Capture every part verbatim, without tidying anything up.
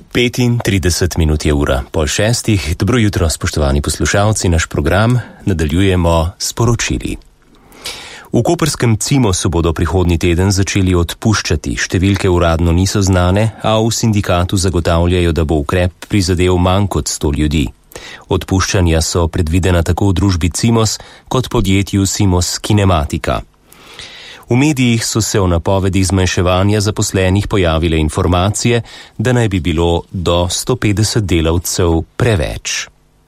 petintrideset minut je ura, pol šestih. Dobro jutro, spoštovani poslušalci, naš program nadaljujemo s poročili. V koprskem Cimosu bodo prihodnji teden začeli odpuščati. Številke uradno niso znane, a v sindikatu zagotavljajo, da bo ukrep prizadel manj kot sto ljudi. Odpuščanja so predvidena tako v družbi Cimos kot podjetju Cimos Kinematika. V medijih so se o napovedih zmanjševanja zaposlenih pojavile informacije, da naj bi bilo do sto petdeset delavcev preveč.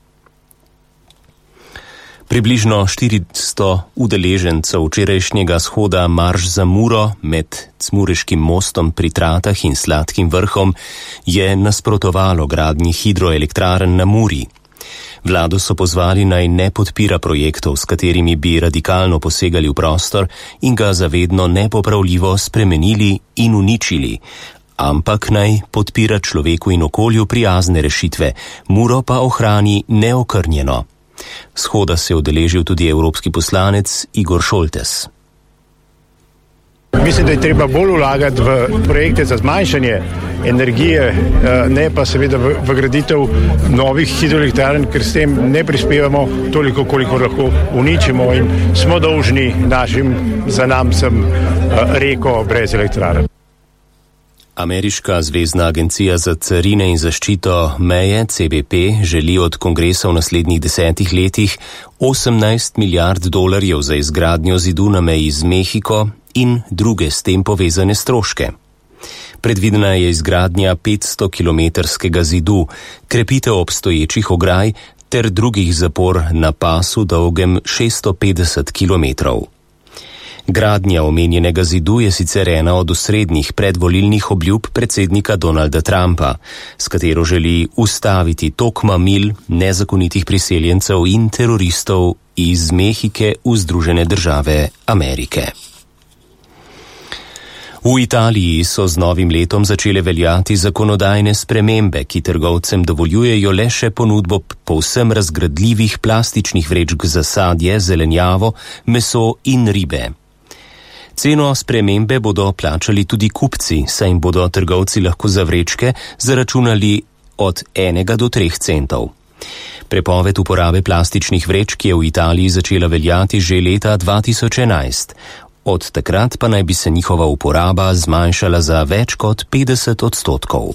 Približno štiristo udeležencev včerajšnjega shoda Marš za Muro med Cmureškim mostom pri Tratah in Sladkim vrhom je nasprotovalo gradnji hidroelektrarn na Muri. Vlado so pozvali naj ne podpira projektov, s katerimi bi radikalno posegali v prostor in ga zavedno nepopravljivo spremenili in uničili, ampak naj podpira človeku in okolju prijazne rešitve, Muro pa ohrani neokrnjeno. Shoda se je udeležil tudi evropski poslanec Igor Šoltes. Mislim, da je treba bolj vlagati v projekte za zmanjšanje energije, ne pa seveda v, v graditev novih hidroelektrarn, ker s tem ne prispevamo toliko, koliko lahko uničimo in smo dolžni našim zanamcem reko brez elektrarn. Ameriška zvezna agencija za carine in zaščito meje C B P želi od kongresa v naslednjih desetih letih osemnajst milijard dolarjev za izgradnjo zidu na meji z Mehiko in druge s tem povezane stroške. Predvidena je izgradnja petstokilometrskega zidu, krepitev obstoječih ograj ter drugih zapor na pasu dolgem šeststo petdeset kilometrov. Gradnja omenjenega zidu je sicer ena od osrednjih predvolilnih obljub predsednika Donalda Trumpa, s katero želi ustaviti tok mamil nezakonitih priseljencev in teroristov iz Mehike v Združene države Amerike. V Italiji so z novim letom začele veljati zakonodajne spremembe, ki trgovcem dovoljujejo le še ponudbo povsem razgradljivih plastičnih vrečk za sadje, zelenjavo, meso in ribe. Ceno spremembe bodo plačali tudi kupci, saj jim bodo trgovci lahko za vrečke zaračunali od enega do treh centov. Prepoved uporabe plastičnih vrečk je v Italiji začela veljati že leta dva tisoč enajst. Od takrat pa naj bi se njihova uporaba zmanjšala za več kot petdeset odstotkov.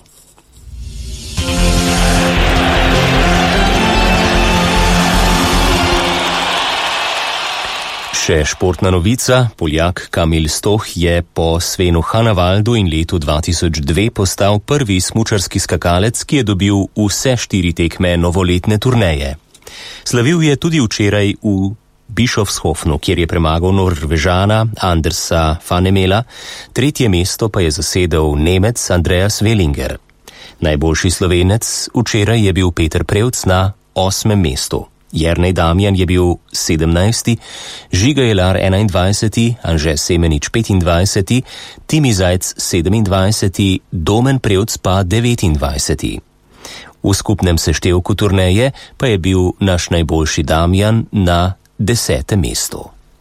Še športna novica. Poljak Kamil Stoch je po Svenu Hanavaldu in letu dva tisoč dve postal prvi smučarski skakalec, ki je dobil vse štiri tekme novoletne turneje. Slavil je tudi včeraj v Bischofshofnu, kjer je premagal Norvežana Andersa Fanemela, tretje mesto pa je zasedel Nemec Andreas Wellinger. Najboljši Slovenec včeraj je bil Peter Prevc na osmem mestu. Jernej Damjan je bil sedemnajsti, Žiga Jelar enaindvajseti, Anže Semenič petindvajseti, Timi Zajc sedemindvajseti, Domen Prevc pa devetindvajseti. V skupnem seštevku turneje pa je bil naš najboljši Damjan na desetem mestu.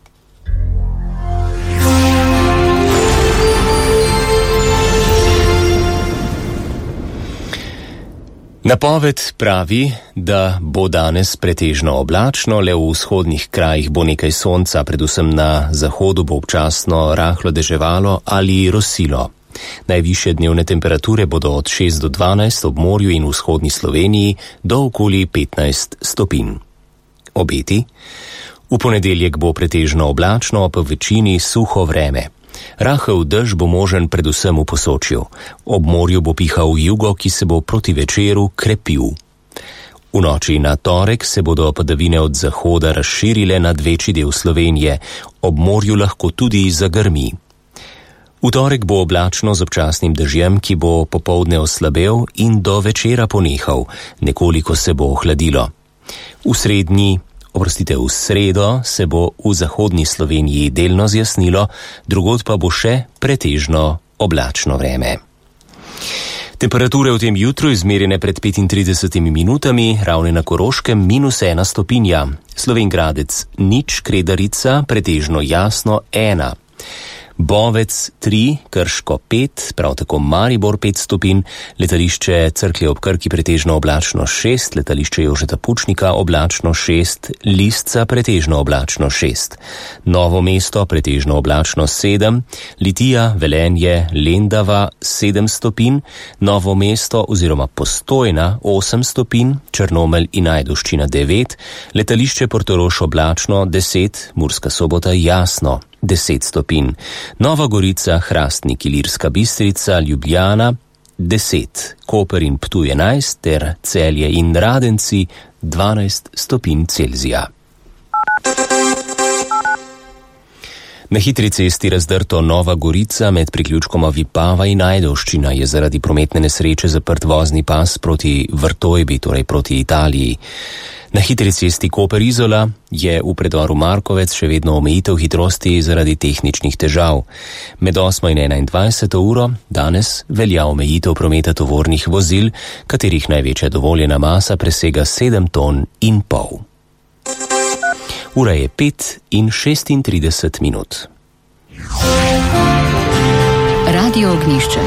Napoved pravi, da bo danes pretežno oblačno, le v vzhodnih krajih bo nekaj sonca, predvsem na zahodu bo občasno rahlo deževalo ali rosilo. Najvišje dnevne temperature bodo od šest do dvanajst ob morju in v vzhodni Sloveniji do okoli petnajst stopinj. Obeti. V ponedeljek bo pretežno oblačno, pa v večini suho vreme. Rahel dež bo možen predvsem v Posočju. Ob morju bo pihal jugo, ki se bo proti večeru krepil. V noči na torek se bodo padavine od zahoda razširile nad večji del Slovenije. Ob morju lahko tudi zagrmi. V torek bo oblačno z občasnim dežjem, ki bo popoldne oslabel in do večera ponehal. Nekoliko se bo ohladilo. V srednji Oprostite, v sredo se bo v zahodni Sloveniji delno zjasnilo, drugod pa bo še pretežno oblačno vreme. Temperature v tem jutru izmerjene pred petintridesetimi minutami, Ravne na Koroškem minus ena stopinja, Slovenj Gradec nič, Kredarica pretežno jasno ena. Bovec tri, Krško pet, prav tako Maribor pet stopinj, letališče Cerklje ob Krki pretežno oblačno šest, letališče Jožeta Pučnika oblačno šest, Lisca pretežno oblačno šest, Novo mesto pretežno oblačno sedem, Litija, Velenje, Lendava sedem stopinj, Novo mesto oziroma Postojna osem stopinj, Črnomelj in Ajdovščina devet, letališče Portorož oblačno deset, Murska Sobota jasno deset stopinj, Nova Gorica, Hrastnik, Ilirska Bistrica, Ljubljana deset, Koper in Ptuj enajst ter Celje in Radenci dvanajst stopinj Celzija. Na hitri cesti razdrto Nova Gorica med priključkoma Vipava in Ajdovščina je zaradi prometne nesreče zaprt vozni pas proti Vrtojbi, torej proti Italiji. Na hitri cesti Koper-Izola je v predvoru Markovec še vedno omejitev hitrosti zaradi tehničnih težav. Med osmo in enaindvajseto uro danes velja omejitev prometa tovornih vozil, katerih največja dovoljena masa presega sedem ton in pol. Ura je pet in šestintrideset minut. Radio Ognjišče.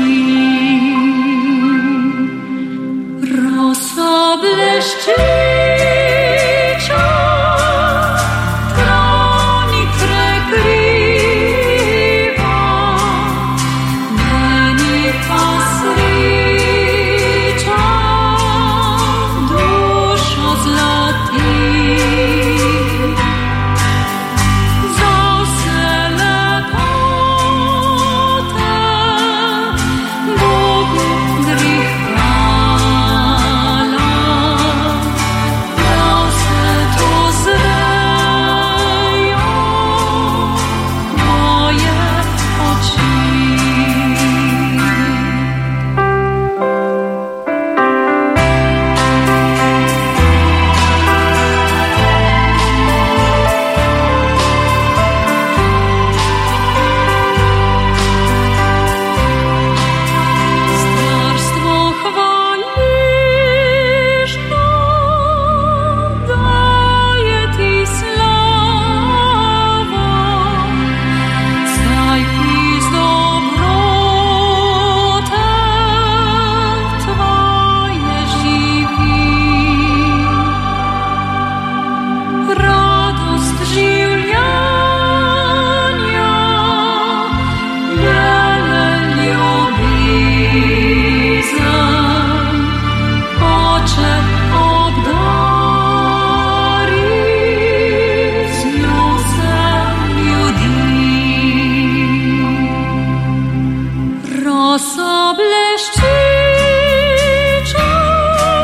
Rosa bleszczy.